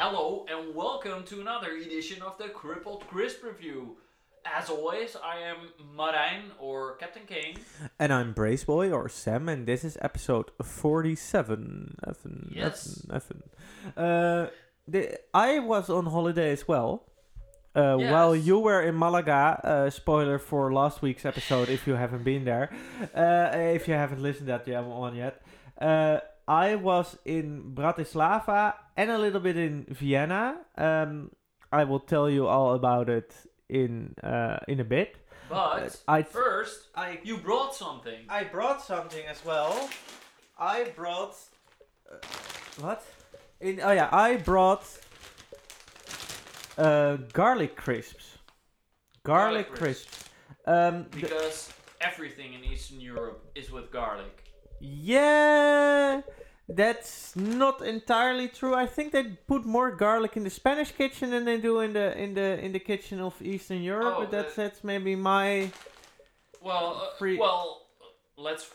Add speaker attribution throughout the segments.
Speaker 1: hello and welcome to another edition of the Crippled Crisp Review. As always, I am Marijn or Captain Kane.
Speaker 2: And I'm Braceboy or Sam, and this is episode 47.
Speaker 1: Yes.
Speaker 2: I was on holiday as well.
Speaker 1: Yes.
Speaker 2: While you were in Malaga, spoiler for last week's episode if you haven't been there, if you haven't listened to that one yet. I was in Bratislava and a little bit in Vienna. I will tell you all about it in a bit.
Speaker 1: But you brought something.
Speaker 2: I brought something as well. I brought what? I brought garlic crisps. Garlic crisps.
Speaker 1: Because everything in Eastern Europe is with garlic.
Speaker 2: Yeah, that's not entirely true. I think they put more garlic in the Spanish kitchen than they do in the kitchen of Eastern Europe.
Speaker 1: Oh,
Speaker 2: but that's maybe my.
Speaker 1: Let's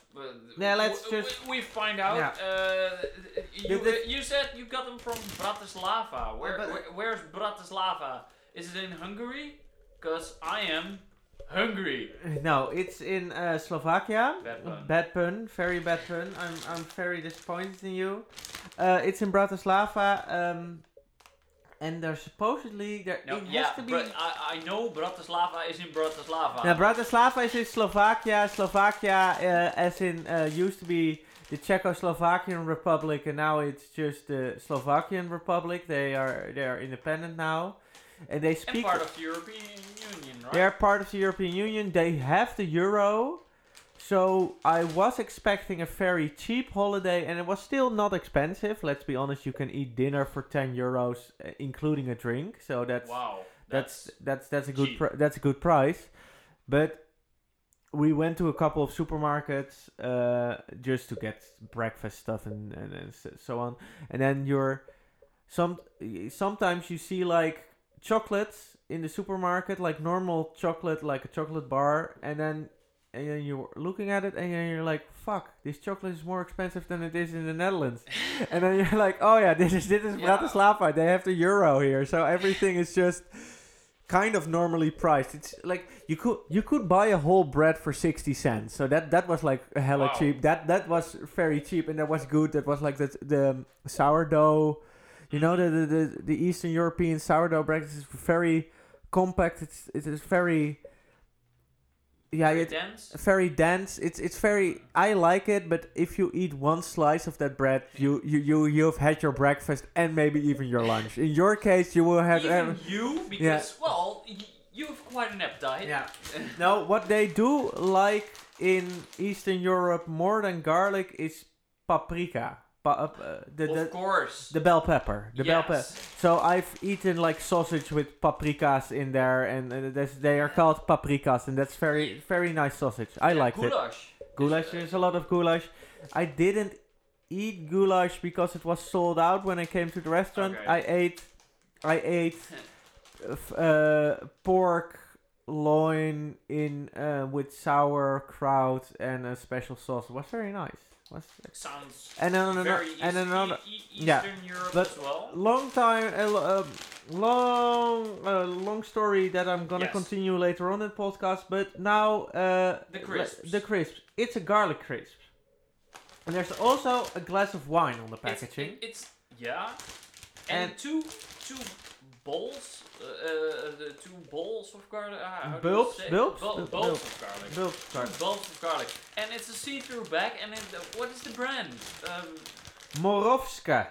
Speaker 2: we
Speaker 1: find out.
Speaker 2: Yeah.
Speaker 1: You said you got them from Bratislava. Where's Bratislava? Is it in Hungary? Because I am hungry.
Speaker 2: No, it's in Slovakia.
Speaker 1: Bad pun.
Speaker 2: Bad pun, very bad pun. I'm very disappointed in you. It's in Bratislava. And there's supposedly has to be.
Speaker 1: I know Bratislava is in Bratislava.
Speaker 2: Now, Bratislava is in Slovakia. Slovakia, as in used to be the Czechoslovakian Republic, and now it's just the Slovakian Republic. They are independent now, and they speak.
Speaker 1: And part of the European Union, right?
Speaker 2: They are part of the European Union. They have the euro. So I was expecting a very cheap holiday, and it was still not expensive. Let's be honest, you can eat dinner for 10 euros, including a drink. So that's a good that's a good price. But we went to a couple of supermarkets just to get breakfast stuff and so on. And then sometimes you see like chocolates in the supermarket, like normal chocolate, like a chocolate bar, and then you're looking at it and you're like, fuck, this chocolate is more expensive than it is in the Netherlands. And then you're like, oh yeah, this is Bratislava. They have the euro here, so everything is just kind of normally priced. It's like you could buy a whole bread for 60 cents. So that was like hella cheap. That was very cheap, and that was good. That was like the sourdough. You know, the Eastern European sourdough bread is very compact. It is very. Yeah,
Speaker 1: dense.
Speaker 2: Very dense. It's very. I like it, but if you eat one slice of that bread, you've had your breakfast and maybe even your lunch. In your case, you will have
Speaker 1: because you have quite an appetite.
Speaker 2: Yeah. No, what they do like in Eastern Europe more than garlic is paprika.
Speaker 1: Of course.
Speaker 2: The bell pepper. Bell pepper. So I've eaten like sausage with paprikas in there, and they are called paprikas, and that's very, very nice sausage. I liked
Speaker 1: goulash.
Speaker 2: it. Goulash. There's a lot of goulash. I didn't eat goulash because it was sold out when I came to the restaurant.
Speaker 1: Okay.
Speaker 2: I ate pork loin with sauerkraut and a special sauce. It was very nice.
Speaker 1: Sounds
Speaker 2: very
Speaker 1: Eastern Europe
Speaker 2: but
Speaker 1: as well.
Speaker 2: Long story that I'm gonna continue later on in the podcast. But now
Speaker 1: the crisps.
Speaker 2: The crisps. It's a garlic crisp, and there's also a glass of wine on the packaging.
Speaker 1: And two bowls. The 2 bowls of garlic.
Speaker 2: Bulbs of garlic.
Speaker 1: Bulbs of garlic. And it's a see-through bag. And what is the brand?
Speaker 2: Morovska.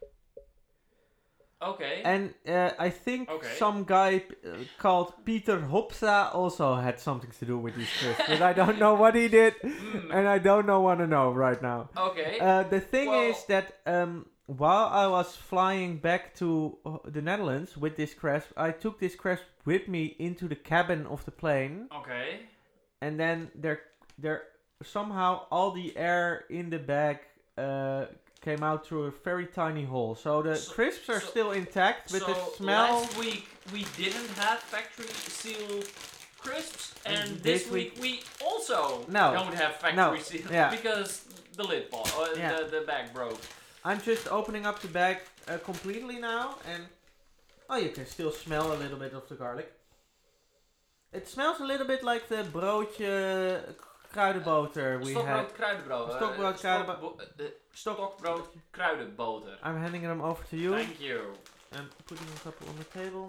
Speaker 1: Okay.
Speaker 2: And I think some guy called Peter Hopsa also had something to do with these crisps. But I don't know what he did. And I don't want to know right now.
Speaker 1: Okay.
Speaker 2: The thing is that while I was flying back to the Netherlands with this crisp, I took this crisp with me into the cabin of the plane.
Speaker 1: Okay.
Speaker 2: And then there somehow all the air in the bag came out through a very tiny hole. So the crisps are still intact, but the smell.
Speaker 1: Last week we didn't have factory sealed crisps, and this week we also don't have factory sealed because the lid the bag broke.
Speaker 2: I'm just opening up the bag completely now, and you can still smell a little bit of the garlic. It smells a little bit like the broodje kruidenboter we had.
Speaker 1: Stokbrood kruidenboter. Stokbrood kruidenboter.
Speaker 2: I'm handing them over to you.
Speaker 1: Thank you.
Speaker 2: I'm putting a couple on the table.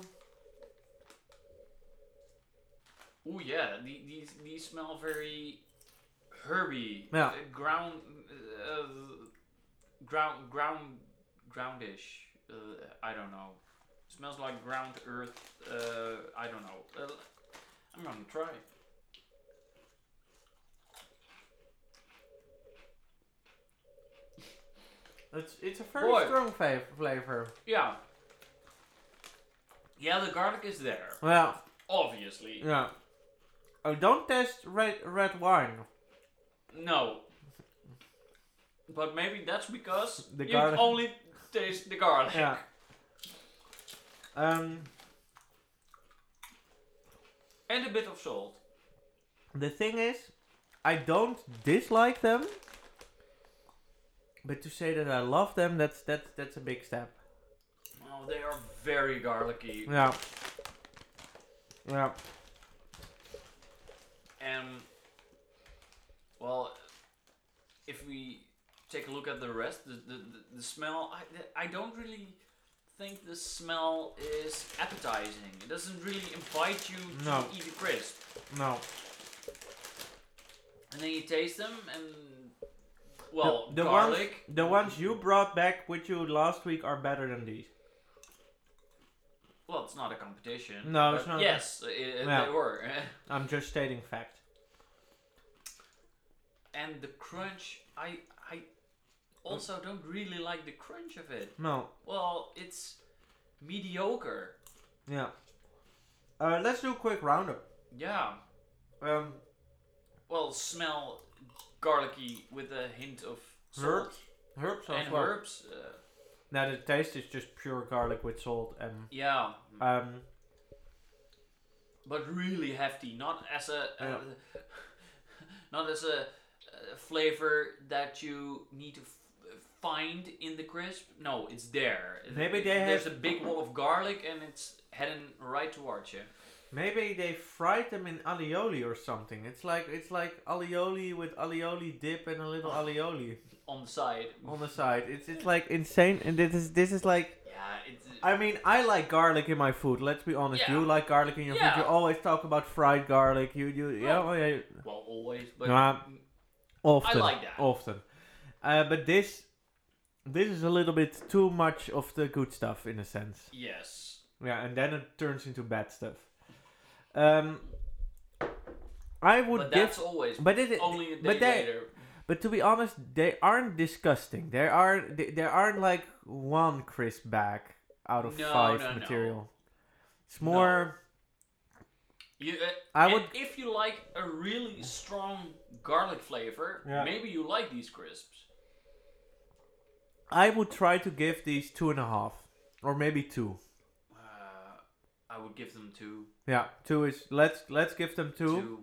Speaker 1: Oh yeah, these smell very herby.
Speaker 2: Yeah.
Speaker 1: Groundish. I don't know. Smells like ground earth. I don't know. I'm gonna try.
Speaker 2: It's a very strong flavor.
Speaker 1: Yeah. Yeah, the garlic is there.
Speaker 2: Yeah.
Speaker 1: Obviously.
Speaker 2: Yeah. Oh, don't taste red wine.
Speaker 1: No. But maybe that's because
Speaker 2: the
Speaker 1: you
Speaker 2: garlic.
Speaker 1: only taste the garlic.
Speaker 2: Yeah.
Speaker 1: And a bit of salt.
Speaker 2: The thing is, I don't dislike them, but to say that I love them, that's a big step.
Speaker 1: Oh, they are very garlicky.
Speaker 2: Yeah. Yeah.
Speaker 1: And well, if we take a look at the rest, the smell, I don't really think the smell is appetizing. It doesn't really invite you to eat a crisp.
Speaker 2: No.
Speaker 1: And then you taste them and
Speaker 2: the
Speaker 1: garlic.
Speaker 2: The ones you brought back with you last week are better than these.
Speaker 1: Well, it's not a competition.
Speaker 2: No, it's not.
Speaker 1: Yes, they were.
Speaker 2: I'm just stating fact.
Speaker 1: And the crunch, I also don't really like the crunch of it.
Speaker 2: No.
Speaker 1: Well, it's mediocre.
Speaker 2: Yeah. Let's do a quick roundup.
Speaker 1: Yeah. Well, smell garlicky with a hint of salt.
Speaker 2: Herbs
Speaker 1: and
Speaker 2: well.
Speaker 1: herbs.
Speaker 2: Now the taste is just pure garlic with salt and.
Speaker 1: Yeah.
Speaker 2: But
Speaker 1: really hefty, not as a not as a flavor that you need to find in the crisp. No, it's there.
Speaker 2: Maybe
Speaker 1: there's a big wall of garlic and it's heading right towards you.
Speaker 2: Maybe they fried them in alioli or something. It's like alioli with alioli dip and a little alioli
Speaker 1: on the side.
Speaker 2: On the side, it's like insane, and this is like.
Speaker 1: Yeah, it's.
Speaker 2: I mean, I like garlic in my food. Let's be honest.
Speaker 1: Yeah.
Speaker 2: You like garlic in your food. You always talk about fried garlic.
Speaker 1: Well, always, but
Speaker 2: often.
Speaker 1: I like that.
Speaker 2: Often, but this is a little bit too much of the good stuff in a sense.
Speaker 1: Yes.
Speaker 2: Yeah, and then it turns into bad stuff. I would
Speaker 1: but
Speaker 2: give.
Speaker 1: That's always.
Speaker 2: But
Speaker 1: only a day later.
Speaker 2: But to be honest, they aren't disgusting. There aren't like one crisp bag out of 5 material.
Speaker 1: No.
Speaker 2: It's more.
Speaker 1: You,
Speaker 2: I would.
Speaker 1: If you like a really strong garlic flavor, maybe you like these crisps.
Speaker 2: I would try to give these 2.5 or maybe 2.
Speaker 1: I would give them 2.
Speaker 2: Yeah, 2 is. Let's give them 2.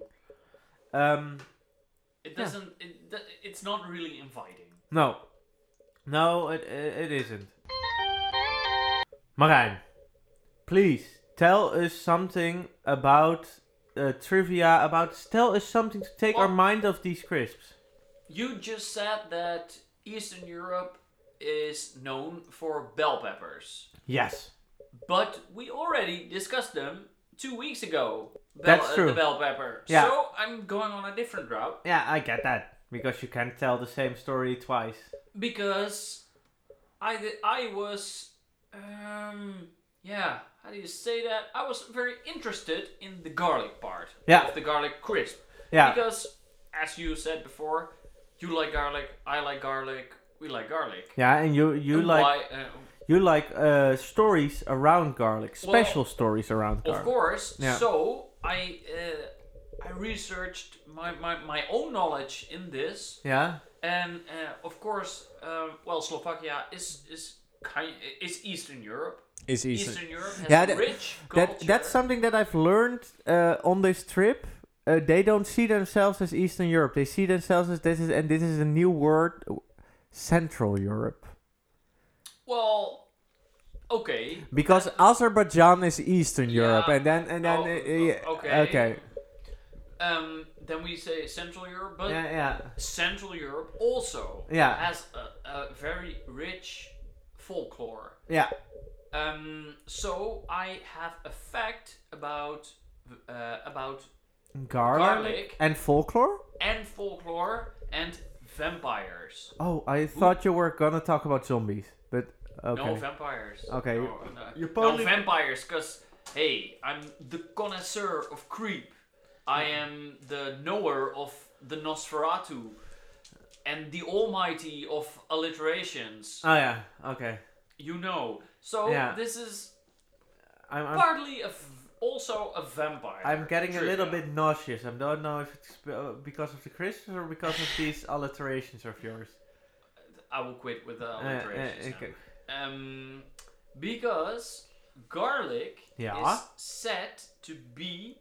Speaker 1: It doesn't. It's not really inviting.
Speaker 2: No, it isn't. Marijn, please tell us something about trivia. Tell us something to take our mind off these crisps.
Speaker 1: You just said that Eastern Europe is known for bell peppers.
Speaker 2: Yes.
Speaker 1: But we already discussed them 2 weeks ago.
Speaker 2: That's true.
Speaker 1: The bell pepper.
Speaker 2: Yeah.
Speaker 1: So I'm going on a different route.
Speaker 2: Yeah, I get that. Because you can't tell the same story twice.
Speaker 1: Because I was, how do you say that? I was very interested in the garlic part of the garlic crisp.
Speaker 2: Yeah.
Speaker 1: Because, as you said before, you like garlic, I like garlic, we like garlic.
Speaker 2: Yeah, and you like... You like stories around garlic, special stories around garlic.
Speaker 1: Of course.
Speaker 2: Yeah.
Speaker 1: So I researched my own knowledge in this.
Speaker 2: Yeah.
Speaker 1: And of course, Slovakia is Eastern Europe.
Speaker 2: Is
Speaker 1: Eastern Europe has rich culture.
Speaker 2: That's something that I've learned on this trip. They don't see themselves as Eastern Europe. They see themselves as this is a new word, Central Europe.
Speaker 1: Well, okay.
Speaker 2: Because Azerbaijan is Eastern Europe,
Speaker 1: Yeah.
Speaker 2: and then
Speaker 1: Okay.
Speaker 2: okay.
Speaker 1: Then we say Central Europe, but
Speaker 2: Yeah.
Speaker 1: Central Europe also
Speaker 2: Yeah.
Speaker 1: has a very rich folklore.
Speaker 2: Yeah.
Speaker 1: So I have a fact about
Speaker 2: Garlic and folklore.
Speaker 1: and folklore and vampires.
Speaker 2: Oh, I thought you were gonna talk about zombies, but okay.
Speaker 1: No vampires.
Speaker 2: Okay,
Speaker 1: No,
Speaker 2: you're
Speaker 1: no
Speaker 2: probably-
Speaker 1: vampires, because hey, I'm the connoisseur of creep. I am the knower of the Nosferatu and the almighty of alliterations.
Speaker 2: Oh yeah. Okay.
Speaker 1: You know. So
Speaker 2: Yeah.
Speaker 1: this is
Speaker 2: I'm
Speaker 1: partly also a vampire.
Speaker 2: I'm getting a little
Speaker 1: trivia.
Speaker 2: bit nauseous. I don't know if it's because of the Christmas or because of these alliterations of yours.
Speaker 1: I will quit with the alliterations.
Speaker 2: Okay.
Speaker 1: now. Because garlic
Speaker 2: Yeah.
Speaker 1: is said to be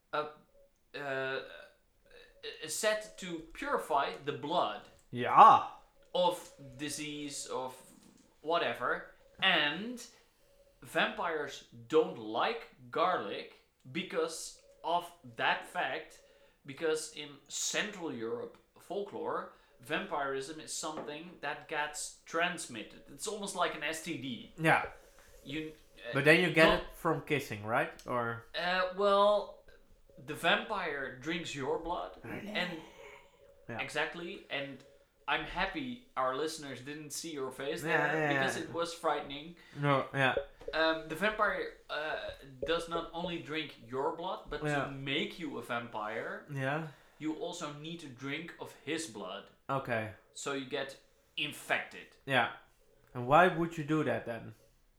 Speaker 1: said to purify the blood
Speaker 2: Yeah.
Speaker 1: of disease, of whatever, and vampires don't like garlic because of that fact, because in Central Europe folklore, vampirism is something that gets transmitted. It's almost like an STD.
Speaker 2: Yeah.
Speaker 1: You,
Speaker 2: But then you get
Speaker 1: not-
Speaker 2: it from kissing, right? Or
Speaker 1: well, the vampire drinks your blood, and
Speaker 2: Yeah.
Speaker 1: exactly, and I'm happy our listeners didn't see your face
Speaker 2: Yeah,
Speaker 1: there
Speaker 2: yeah,
Speaker 1: because
Speaker 2: yeah.
Speaker 1: it was frightening.
Speaker 2: no? Yeah.
Speaker 1: The vampire does not only drink your blood, but
Speaker 2: Yeah.
Speaker 1: to make you a vampire,
Speaker 2: Yeah.
Speaker 1: you also need to drink of his blood,
Speaker 2: Okay.
Speaker 1: so you get infected.
Speaker 2: Yeah. And why would you do that then?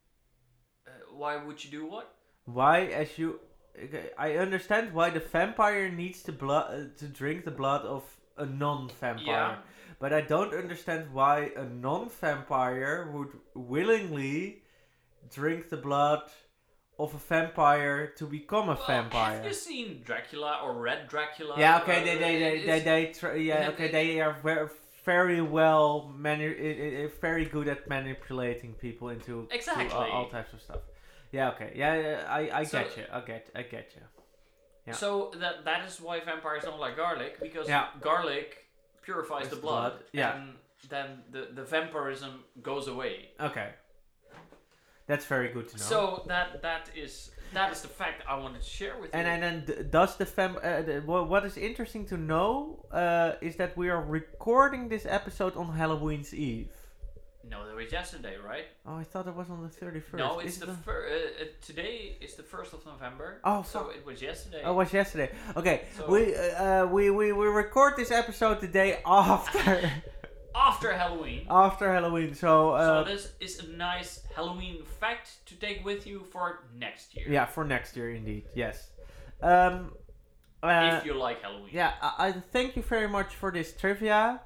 Speaker 1: Why would you do what?
Speaker 2: Why, as you, okay, I understand why the vampire needs to drink the blood of a non-vampire,
Speaker 1: Yeah.
Speaker 2: but I don't understand why a non-vampire would willingly drink the blood of a vampire to become a
Speaker 1: Well,
Speaker 2: vampire.
Speaker 1: have you seen Dracula or Red Dracula?
Speaker 2: Yeah, okay,
Speaker 1: It's-
Speaker 2: they are very well very good at manipulating people into
Speaker 1: Exactly.
Speaker 2: to, all types of stuff. Yeah, okay, I
Speaker 1: So-
Speaker 2: get you, I get you. Yeah.
Speaker 1: So that is why vampires don't like garlic, because
Speaker 2: Yeah.
Speaker 1: garlic purifies
Speaker 2: It's
Speaker 1: the blood,
Speaker 2: yeah.
Speaker 1: and then the vampirism goes away.
Speaker 2: Okay, that's very good to know.
Speaker 1: So that is the fact I wanted to share with you.
Speaker 2: and then does the what is interesting to know is that we are recording this episode on Halloween's Eve.
Speaker 1: No, that was yesterday, right?
Speaker 2: Oh, I thought it was on the 31st.
Speaker 1: No, it's
Speaker 2: Is
Speaker 1: the
Speaker 2: it
Speaker 1: today is the 1st of November.
Speaker 2: Oh,
Speaker 1: so
Speaker 2: fuck.
Speaker 1: it was yesterday.
Speaker 2: Oh, it was yesterday. Okay,
Speaker 1: So-
Speaker 2: we record this episode the day after
Speaker 1: After Halloween.
Speaker 2: after Halloween. So
Speaker 1: So this is a nice Halloween fact to take with you for next year.
Speaker 2: yeah, for next year indeed. Yes.
Speaker 1: If you like Halloween.
Speaker 2: Yeah, I thank you very much for this trivia.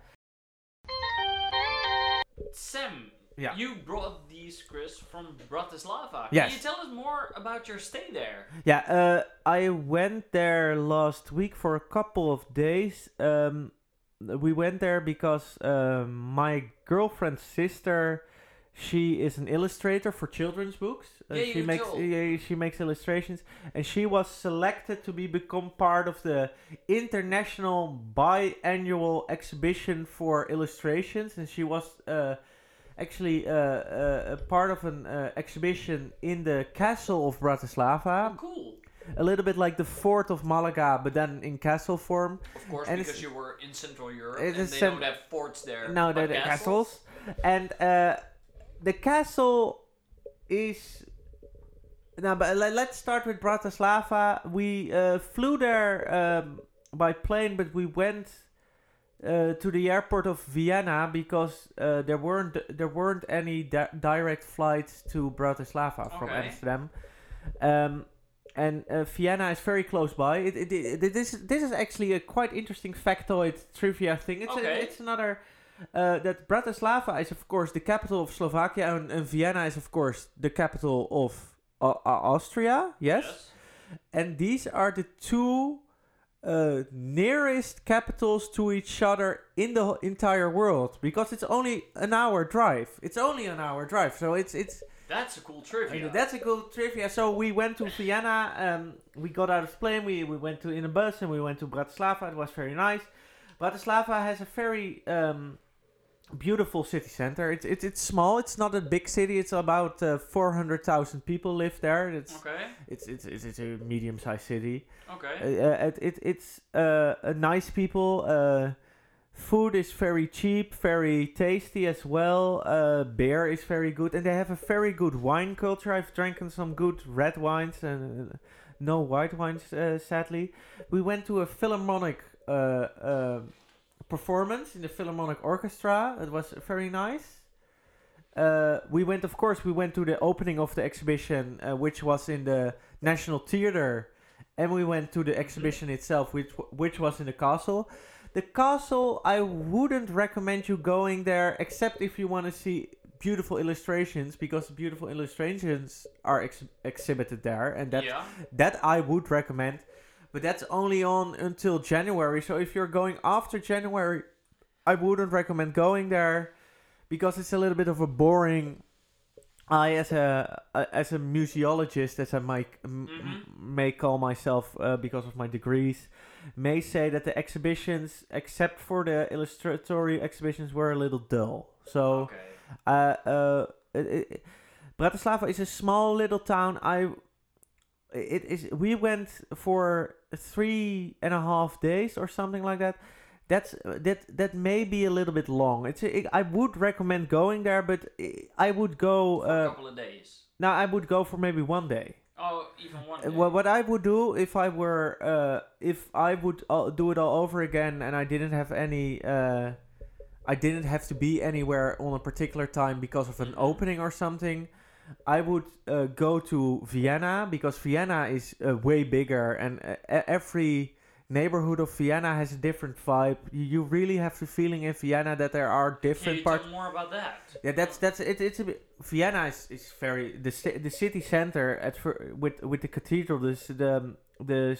Speaker 1: Sam,
Speaker 2: Yeah.
Speaker 1: you brought these, Chris, from Bratislava.
Speaker 2: Yes.
Speaker 1: Can you tell us more about your stay there?
Speaker 2: Yeah, I went there last week for a couple of days. We went there because my girlfriend's sister, she is an illustrator for children's books.
Speaker 1: Yeah,
Speaker 2: she
Speaker 1: you
Speaker 2: makes
Speaker 1: told.
Speaker 2: she makes illustrations, and she was selected to become part of the international biannual exhibition for illustrations, and she was actually a part of an exhibition in the castle of Bratislava.
Speaker 1: Oh, cool.
Speaker 2: A little bit like the fort of Malaga, but then in castle form.
Speaker 1: Of course,
Speaker 2: And
Speaker 1: because
Speaker 2: it's-
Speaker 1: you were in Central Europe
Speaker 2: It
Speaker 1: and
Speaker 2: is
Speaker 1: they
Speaker 2: cent-
Speaker 1: don't have forts there.
Speaker 2: No,
Speaker 1: but
Speaker 2: they're the castles. And the castle is... Now, but let's start with Bratislava. We flew there by plane, but we went to the airport of Vienna because there weren't any direct flights to Bratislava from
Speaker 1: Okay.
Speaker 2: Amsterdam. And Vienna is very close by. This is actually a quite interesting factoid trivia thing.
Speaker 1: Okay.
Speaker 2: It's another that Bratislava is of course the capital of Slovakia, and Vienna is of course the capital of Austria. Yes, and these are the two nearest capitals to each other in the entire world, because it's only an hour drive. So it's
Speaker 1: That's a cool trivia.
Speaker 2: that's a cool trivia. So we went to Vienna. We got out of the plane. We went in a bus and we went to Bratislava. It was very nice. Bratislava has a very beautiful city center. It's small. It's not a big city. It's about 400,000 people live there.
Speaker 1: Okay.
Speaker 2: It's a medium-sized city.
Speaker 1: Okay.
Speaker 2: It's nice people. Food is very cheap, very tasty as well. Beer is very good, and they have a very good wine culture. I've drank some good red wines and no white wines, sadly. We went to a philharmonic performance in the Philharmonic Orchestra. It was very nice. We went to the opening of the exhibition, which was in the National Theatre, and we went to the exhibition itself, which was in the castle. The castle, I wouldn't recommend you going there, except if you want to see beautiful illustrations, because beautiful illustrations are exhibited there, and that I would recommend. But that's only on until January, so if you're going after January, I wouldn't recommend going there, because it's a little bit of a boring. I, as a museologist, as I may call myself because of my degrees, may say that the exhibitions, except for the illustratory exhibitions, were a little dull. So, Bratislava is a small little town. We went for 3.5 days or something like that. That may be a little bit long. I would recommend going there, but I would go
Speaker 1: for a couple of days.
Speaker 2: No, I would go for maybe 1 day.
Speaker 1: Oh, even 1 day.
Speaker 2: What I would do if I were if I would do it all over again, and I didn't have any I didn't have to be anywhere on a particular time because of an opening or something, I would go to Vienna, because Vienna is way bigger, and every neighborhood of Vienna has a different vibe. You really have the feeling in Vienna that there are different parts.
Speaker 1: Can you tell more about that?
Speaker 2: Yeah, that's it. It's a bit, Vienna is very the city center with the cathedral. The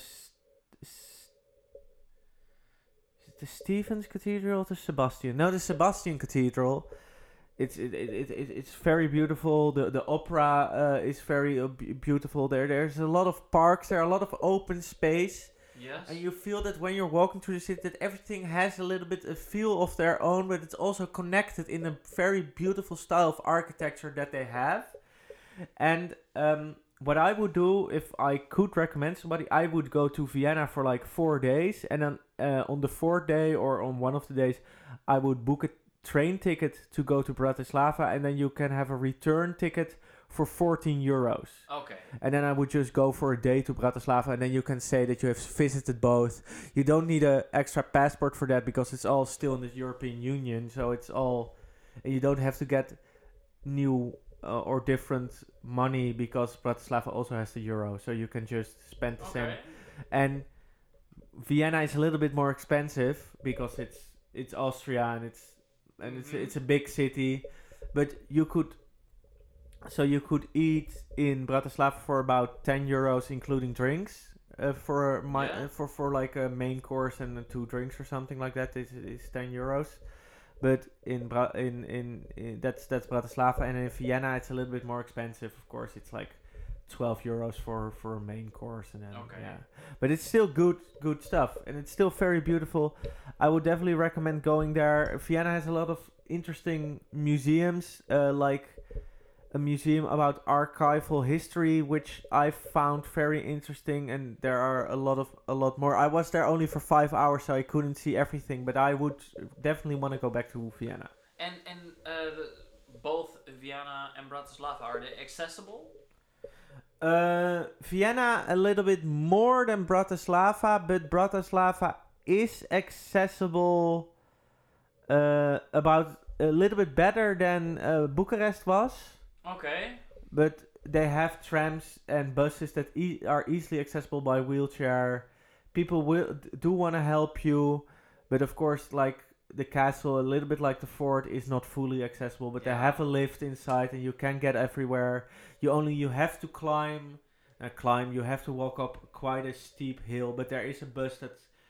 Speaker 2: Stephen's Cathedral, the Sebastian. No, the Sebastian Cathedral. It's very beautiful. The opera is very beautiful. There's a lot of parks. There are a lot of open space.
Speaker 1: Yes.
Speaker 2: And you feel that when you're walking through the city, that everything has a little bit a feel of their own, but it's also connected in a very beautiful style of architecture that they have. And what I would do if I could recommend somebody, I would go to Vienna for like 4 days, and then on the 4th day or on one of the days, I would book a train ticket to go to Bratislava, and then you can have a return ticket for 14 euros.
Speaker 1: Okay.
Speaker 2: And then I would just go for a day to Bratislava, and then you can say that you have visited both. You don't need an extra passport for that, because it's all still in the European Union, so it's all, and you don't have to get new or different money, because Bratislava also has the euro, so you can just spend the same. And Vienna is a little bit more expensive because it's Austria, and it's a big city, but you could eat in Bratislava for about 10 euros including drinks for like a main course and 2 drinks or something like that. Is 10 euros. But that's Bratislava, and in Vienna it's a little bit more expensive. Of course, it's like 12 euros for a main course, and then but it's still good stuff, and it's still very beautiful. I would definitely recommend going there. Vienna has a lot of interesting museums, like a museum about archival history, which I found very interesting, and there are a lot more. I was there only for 5 hours, so I couldn't see everything, but I would definitely want to go back to Vienna.
Speaker 1: And both Vienna and Bratislava, are they accessible?
Speaker 2: Vienna a little bit more than Bratislava, but Bratislava is accessible about a little bit better than Bucharest was.
Speaker 1: Okay.
Speaker 2: But they have trams and buses that are easily accessible by wheelchair. People do want to help you, but of course, like the castle, a little bit like the fort, is not fully accessible. But they have a lift inside, and you can get everywhere. You have to climb. You have to walk up quite a steep hill. But there is a bus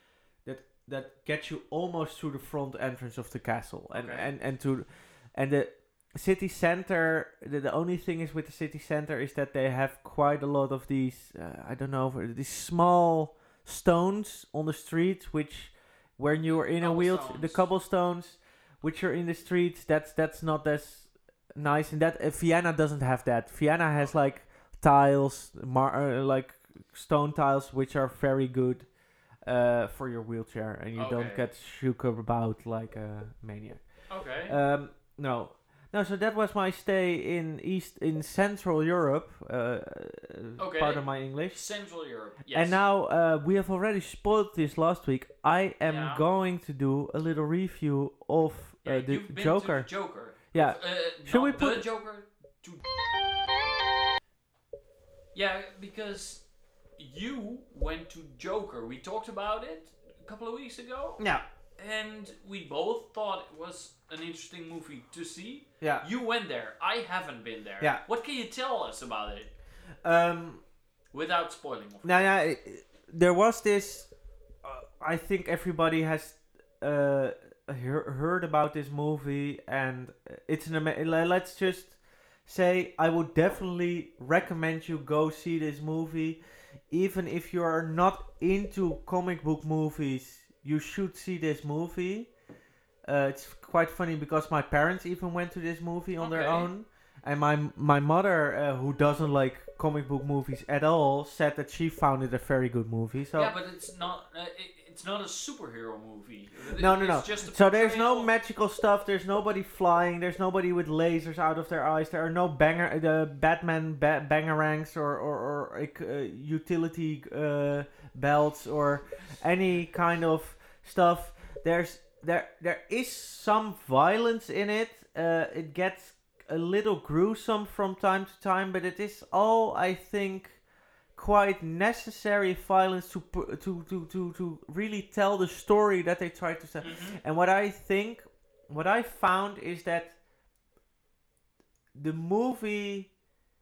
Speaker 2: that gets you almost to the front entrance of the castle,
Speaker 1: Okay.
Speaker 2: and the city center. The only thing is with the city center is that they have quite a lot of these. I don't know, these small stones on the street, which when you're in a wheelchair, the cobblestones, which are in the streets, that's not as nice. And that Vienna doesn't have that. Vienna has like tiles, like stone tiles, which are very good for your wheelchair, and you don't
Speaker 1: Okay.
Speaker 2: get shook about like a maniac.
Speaker 1: Okay.
Speaker 2: No. No, so that was my stay in Central Europe.
Speaker 1: Okay.
Speaker 2: Pardon my English.
Speaker 1: Central Europe. Yes.
Speaker 2: And now we have already spoiled this last week. I am
Speaker 1: Yeah.
Speaker 2: going to do a little review of the
Speaker 1: you've been
Speaker 2: Joker.
Speaker 1: To the Joker.
Speaker 2: Yeah. Should we
Speaker 1: not
Speaker 2: put
Speaker 1: the Joker? To... Yeah, because you went to Joker. We talked about it a couple of weeks ago,
Speaker 2: Yeah.
Speaker 1: and we both thought it was an interesting movie to see.
Speaker 2: Yeah.
Speaker 1: You went there. I haven't been there.
Speaker 2: Yeah.
Speaker 1: What can you tell us about it without spoiling? Of
Speaker 2: Now, yeah, there was this. I think everybody has heard about this movie, and it's an. Let's just say I would definitely recommend you go see this movie, even if you are not into comic book movies. You should see this movie. It's quite funny because my parents even went to this movie on their
Speaker 1: Okay.
Speaker 2: own. And my mother, who doesn't like comic book movies at all, said that she found it a very good movie. So
Speaker 1: yeah, but it's not. It's not a superhero movie.
Speaker 2: no.
Speaker 1: It's just a
Speaker 2: So there's no
Speaker 1: portrayal-
Speaker 2: magical stuff. There's nobody flying. There's nobody with lasers out of their eyes. There are no Batman bangerangs or utility belts or any kind of stuff. There is some violence in it. It gets a little gruesome from time to time, but it is all, I think, quite necessary violence to really tell the story that they try to tell.
Speaker 1: Mhm.
Speaker 2: And what I found is that the movie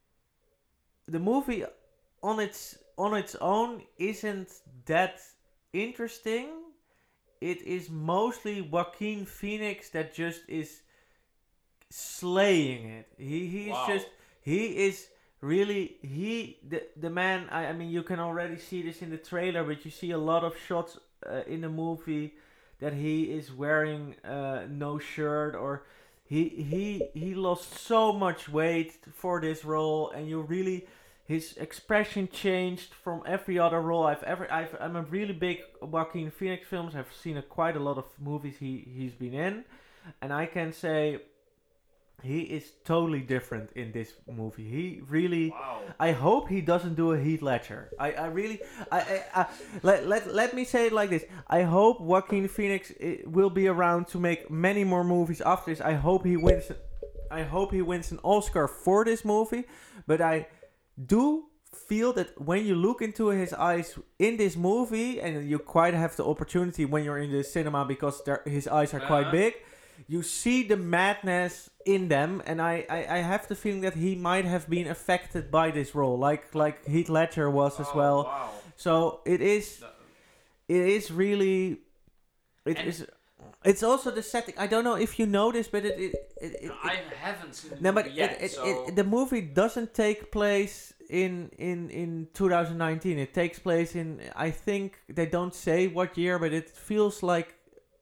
Speaker 2: on its own isn't that interesting. It is mostly Joaquin Phoenix that just is slaying it. He
Speaker 1: Wow.
Speaker 2: is really the man. I mean, you can already see this in the trailer, but you see a lot of shots in the movie that he is wearing no shirt, or he lost so much weight for this role, and you really, his expression changed from every other role I'm a really big Joaquin Phoenix films. I've seen quite a lot of movies he's been in, and I can say he is totally different in this movie. He really.
Speaker 1: Wow.
Speaker 2: I hope he doesn't do a Heath Ledger. I really. Let me say it like this. I hope Joaquin Phoenix will be around to make many more movies after this. I hope he wins an Oscar for this movie. But I do feel that when you look into his eyes in this movie, and you quite have the opportunity when you're in the cinema because his eyes are quite big, you see the madness in them, and I have the feeling that he might have been affected by this role, like Heath Ledger was as well.
Speaker 1: Wow.
Speaker 2: So it is really, it's also the setting. I don't know if you know this, but
Speaker 1: I haven't seen the
Speaker 2: no,
Speaker 1: movie
Speaker 2: but
Speaker 1: yet, so...
Speaker 2: the movie doesn't take place in 2019. It takes place in, I think they don't say what year, but it feels like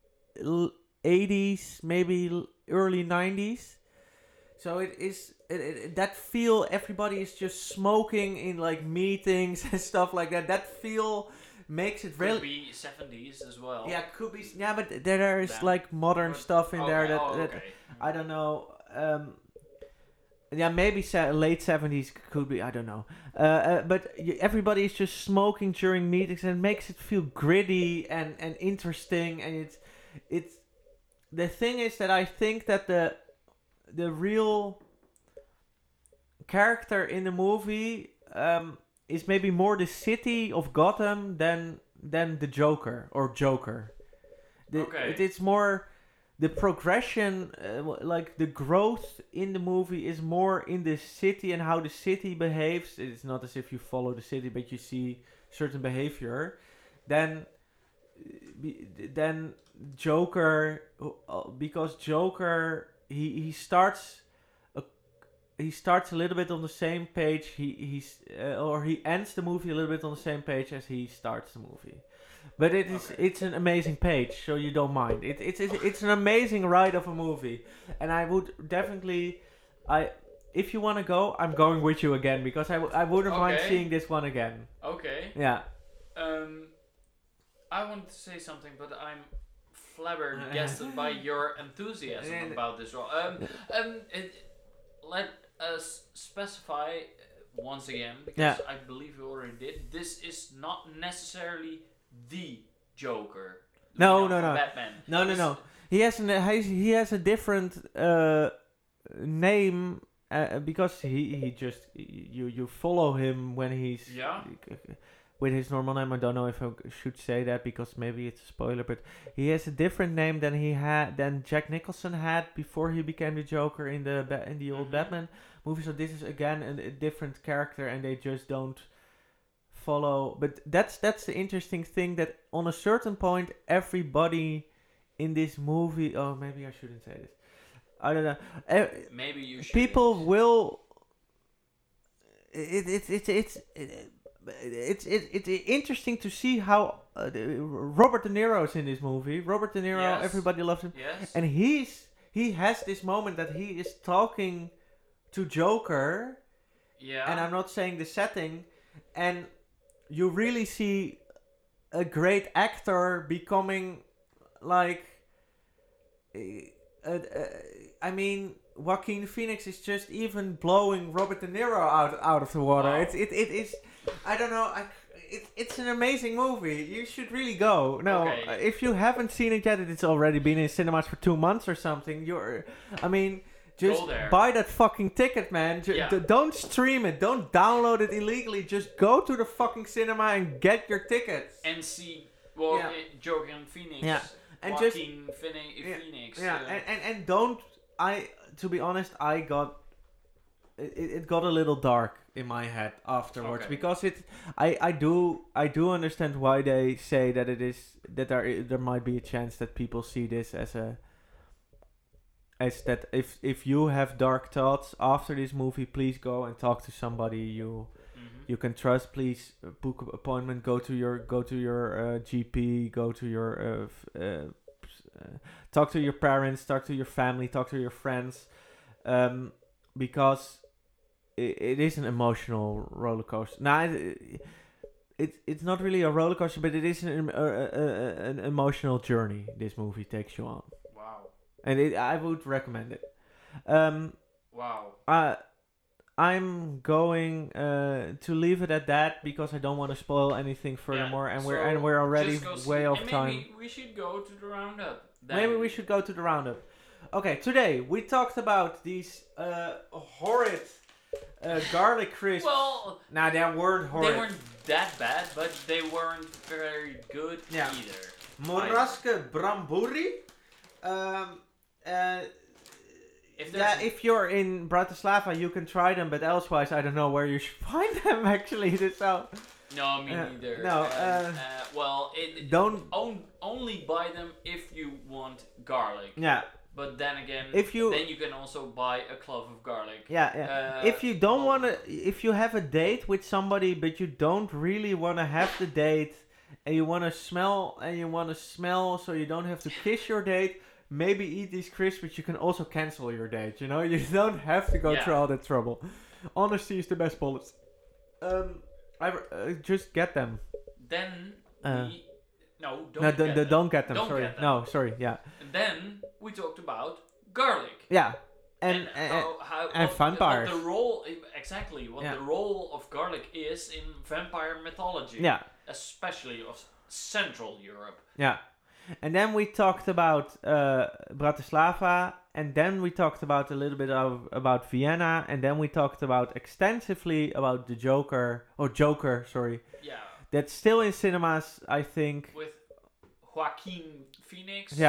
Speaker 2: 80s, maybe early 90s. So it is that feel. Everybody is just smoking in like meetings and stuff like that. That feel makes it really.
Speaker 1: Could be 70s as well.
Speaker 2: Yeah, could be. Yeah, but there is
Speaker 1: Then-
Speaker 2: like modern stuff in there that,
Speaker 1: okay.
Speaker 2: I don't know. Yeah, maybe late 70s could be. I don't know. But everybody is just smoking during meetings, and it makes it feel gritty and interesting. And it's the thing is that I think that the real character in the movie is maybe more the city of Gotham than the Joker or Joker.
Speaker 1: Okay.
Speaker 2: It's more the progression, like the growth in the movie is more in the city and how the city behaves. It's not as if you follow the city, but you see certain behavior. Then then Joker, because Joker he starts a little bit on the same page. He ends the movie a little bit on the same page as he starts the movie. But it's an amazing page, so you don't mind. It's an amazing ride of a movie, and I would definitely, if you want to go, I'm going with you again because I wouldn't mind seeing this one again.
Speaker 1: Okay.
Speaker 2: Yeah.
Speaker 1: I wanted to say something, but I'm flabbergasted by your enthusiasm about this role. Let us specify once again, because I believe we already did. This is not necessarily the Joker.
Speaker 2: No.
Speaker 1: Batman.
Speaker 2: No. He has a different name because he just you follow him when he's with his normal name. I don't know if I should say that because maybe it's a spoiler, but he has a different name than Jack Nicholson had before he became the Joker in the old Batman movie. So this is again a different character, and they just don't follow. But that's the interesting thing, that on a certain point everybody in this movie, maybe I shouldn't say this, I don't know,
Speaker 1: maybe you should.
Speaker 2: People will it's interesting to see how Robert De Niro is in this movie. Robert De Niro, everybody loves him, and he has this moment that he is talking to Joker, and I'm not saying the setting, and you really see a great actor becoming like, I mean, Joaquin Phoenix is just even blowing Robert De Niro out of the water. Wow. It is, I don't know, it's an amazing movie. You should really go. No, if you haven't seen it yet, it's already been in cinemas for 2 months or something. Just buy that fucking ticket, man. Don't stream it. Don't download it illegally. Just go to the fucking cinema and get your tickets.
Speaker 1: And see Joaquin Phoenix.
Speaker 2: Yeah. And
Speaker 1: Joaquin Phoenix.
Speaker 2: Yeah, and don't... to be honest, it got a little dark in my head afterwards, because I do understand why they say that there might be a chance that people see this as that if you have dark thoughts after this movie, please go and talk to somebody you can trust. Please book an appointment. Go to your GP. Go to your talk to your parents. Talk to your family. Talk to your friends, because it is an emotional roller coaster. Now, it's not really a roller coaster, but it is an emotional journey this movie takes you on.
Speaker 1: Wow.
Speaker 2: And I would recommend it.
Speaker 1: Wow.
Speaker 2: I'm going to leave it at that because I don't want to spoil anything furthermore, and we're already way off time.
Speaker 1: Maybe we should go to the roundup.
Speaker 2: Maybe we should go to the roundup. Okay, today we talked about these horrid garlic crisps.
Speaker 1: Well,
Speaker 2: they weren't horrid.
Speaker 1: They weren't that bad, but they weren't very good either.
Speaker 2: Moraske Bramburi. If you're in Bratislava, you can try them, but elsewise, I don't know where you should find them. Actually,
Speaker 1: no, me neither.
Speaker 2: No. Don't
Speaker 1: only buy them if you want garlic.
Speaker 2: Yeah.
Speaker 1: But then again, then you can also buy a clove of garlic.
Speaker 2: Yeah. If you don't want to, if you have a date with somebody, but you don't really want to have the date, and you want to smell, so you don't have to kiss your date. Maybe eat these crisps, but you can also cancel your date. You don't have to go through all that trouble. Honesty is the best policy. Just get them.
Speaker 1: Then
Speaker 2: don't get them. Sorry. No, sorry. Yeah.
Speaker 1: And then we talked about garlic.
Speaker 2: Yeah. And vampires.
Speaker 1: What the role the role of garlic is in vampire mythology.
Speaker 2: Yeah.
Speaker 1: Especially of Central Europe.
Speaker 2: Yeah. And then we talked about Bratislava, and then we talked about a little bit about Vienna, and then we talked extensively about the Joker, sorry.
Speaker 1: Yeah.
Speaker 2: That's still in cinemas, I think.
Speaker 1: With Joaquin Phoenix.
Speaker 2: Yeah.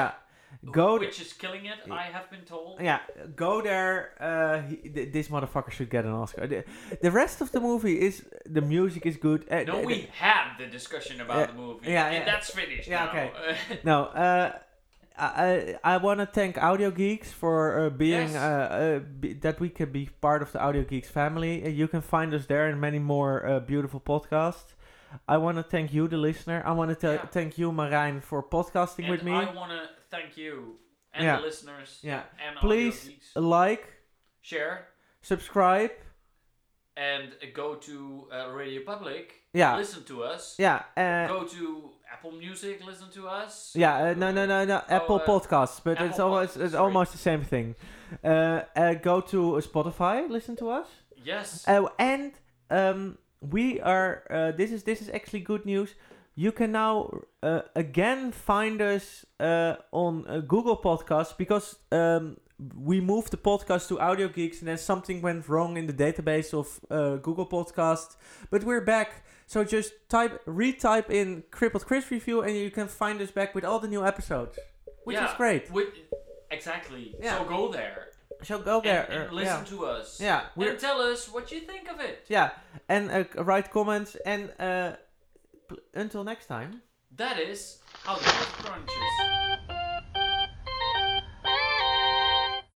Speaker 2: Go
Speaker 1: which is killing it, I have been told.
Speaker 2: Yeah, go there. This motherfucker should get an Oscar. The rest of the movie is the music is good.
Speaker 1: No, we had the discussion about the movie, and that's finished.
Speaker 2: Yeah,
Speaker 1: now.
Speaker 2: okay. No, I want to thank Audio Geeks for being that we can be part of the Audio Geeks family. You can find us there and many more beautiful podcasts. I want to thank you, the listener. I want to thank you, Marijn, for podcasting
Speaker 1: and
Speaker 2: with me.
Speaker 1: I want to thank you and the listeners.
Speaker 2: Yeah.
Speaker 1: And
Speaker 2: please
Speaker 1: Audio Geeks.
Speaker 2: like,
Speaker 1: share,
Speaker 2: subscribe,
Speaker 1: and go to Radio Public.
Speaker 2: Yeah.
Speaker 1: Listen to us.
Speaker 2: Yeah.
Speaker 1: Go to Apple Music. Listen to us.
Speaker 2: Yeah. No. Apple Podcasts, but
Speaker 1: Apple
Speaker 2: it's almost the same thing. Go to Spotify. Listen to us.
Speaker 1: Yes.
Speaker 2: And we are. This is actually good news. You can now again find us on Google Podcasts because we moved the podcast to Audio Geeks and then something went wrong in the database of Google Podcasts. But we're back. So just retype in Crippled Chris Review and you can find us back with all the new episodes. Which is great.
Speaker 1: Exactly.
Speaker 2: Yeah.
Speaker 1: So go there.
Speaker 2: So go there.
Speaker 1: And listen to us.
Speaker 2: Yeah.
Speaker 1: And tell us what you think of it.
Speaker 2: Yeah. And write comments and until next time.
Speaker 1: That is how the crunches.